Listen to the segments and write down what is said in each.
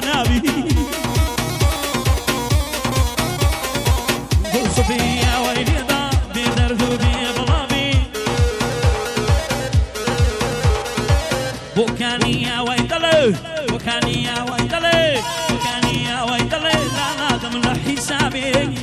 نابي صفية ويليضة بدردو بضلابي بوكانية ويدلو بوكانية ويدلو بوكانية ويدلو لا نادم لحسابي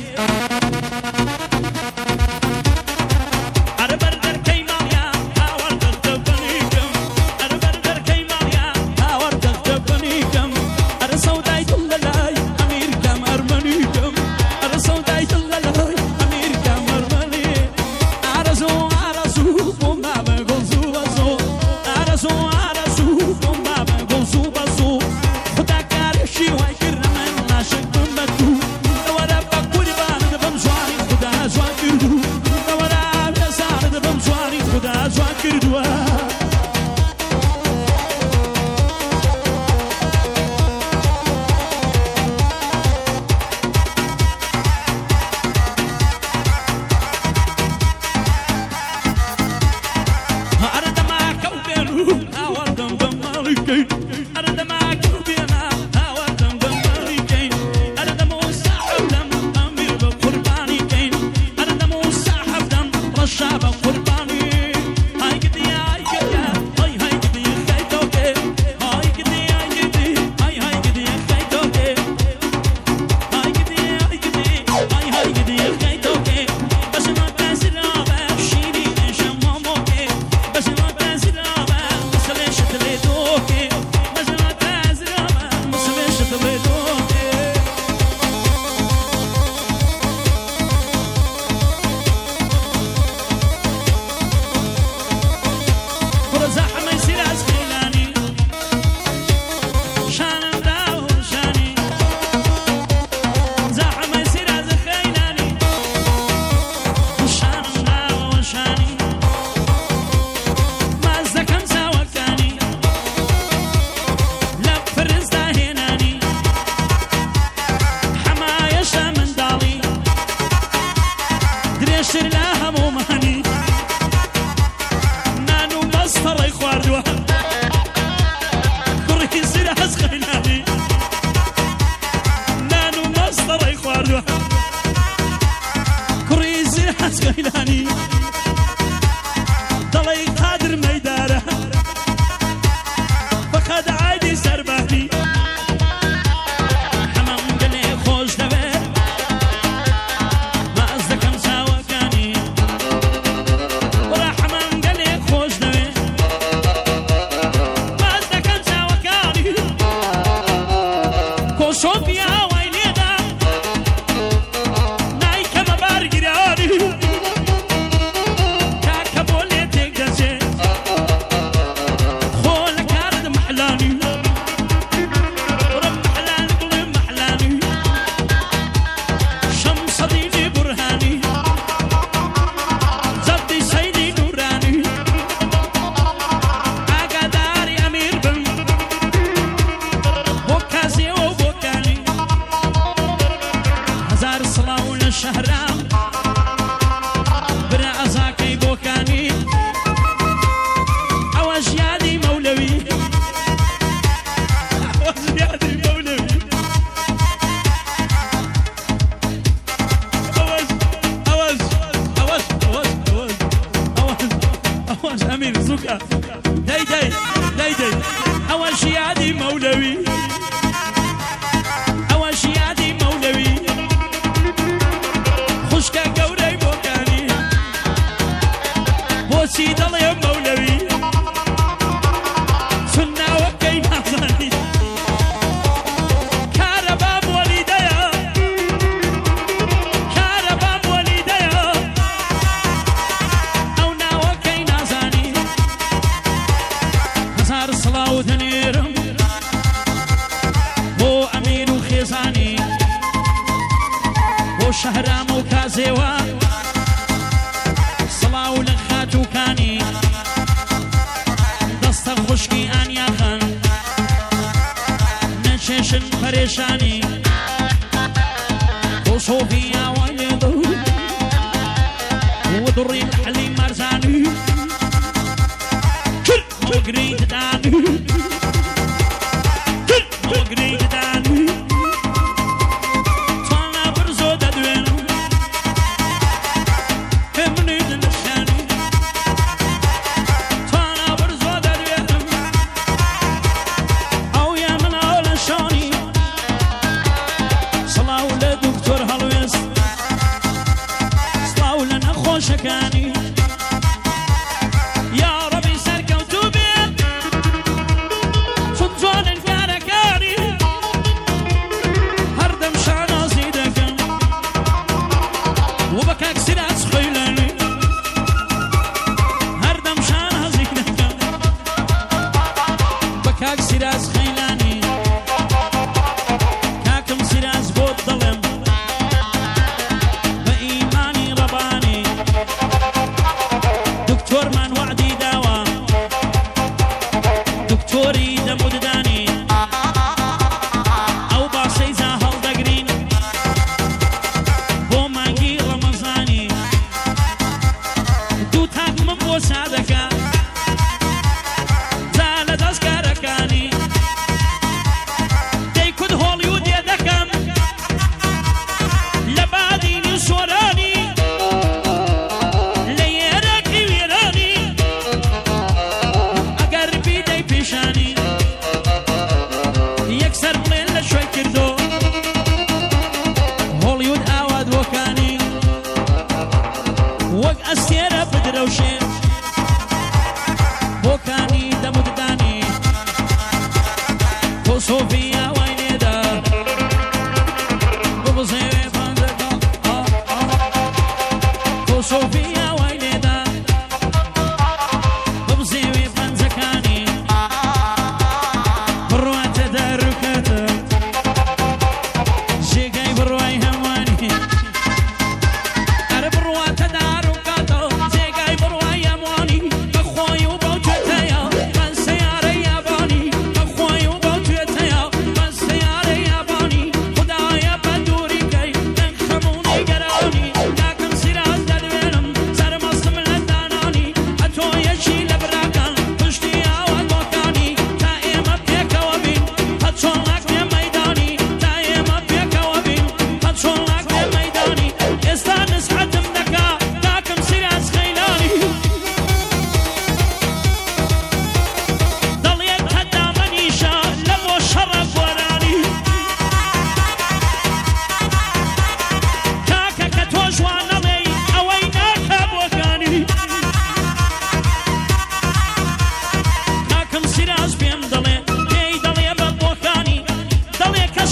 شهرام وكازيوا صلاة ولخاتو كاني دست خشكي آنيا خان نشيشن پریشانی وصوفيا والدو ودري الحلي مرزاني كل مقريد داني كل مقريد داني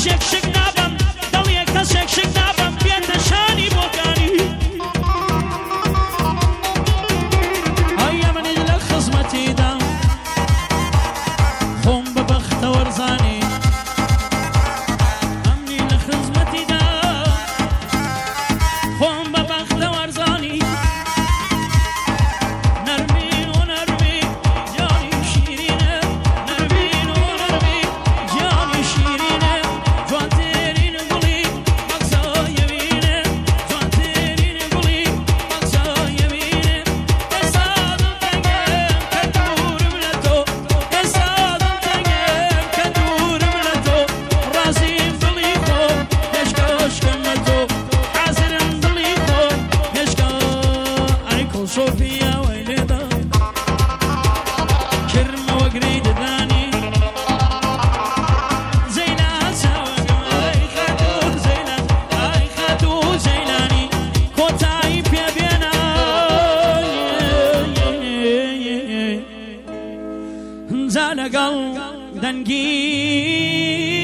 کەسێک شک نابم دڵیە کەسێک شک نابم بێتە شانی بۆکانی ئەیە منیش لە خزمەتیدا خۆم بە بەختە وەرزانی ئەمنی لە خزمەتیدا خۆم بە بەختە وەرزانی نەرمین و نەرمی جانی شیرینە نەرمین و نەرمی جانی شیرینە جوانترین گوڵی مەقسەیەوینە جوانترین گوڵی مەقسەیەوینە ئێستا دڵتەنگم کە دوورم لە تۆ ئێستا دڵتەنگم کە دوورم لە تۆ ڕازیم دڵی خۆم پێشکەشکەم لە تۆ حازرم دڵی خۆم پێشکە ئەی کڵسۆفیا وەی لێدا کرمە وەگرەی ددانی زەیلان چاوەگەم ئەی خەتوو زەیلان ئەی خەتوو زەیلانی کۆتایی پێبێنە جا لەگەڵ دەنگی